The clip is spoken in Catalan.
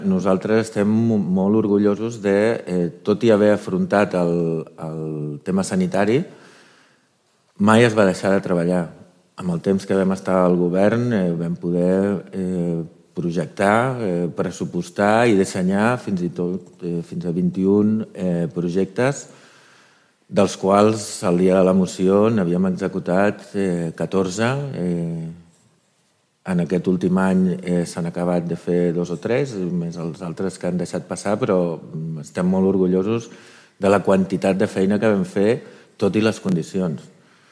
Nosaltres estem molt orgullosos de, tot i haver afrontat el tema sanitari, mai es va deixar de treballar. Amb el temps que vam estar al govern vam poder projectar, pressupostar i dissenyar fins a 21 projectes, dels quals el dia de la moció n'havíem executat 14. En aquest últim any s'han acabat de fer 2 o 3, més els altres que han deixat passar, però estem molt orgullosos de la quantitat de feina que vam fer, tot i les condicions.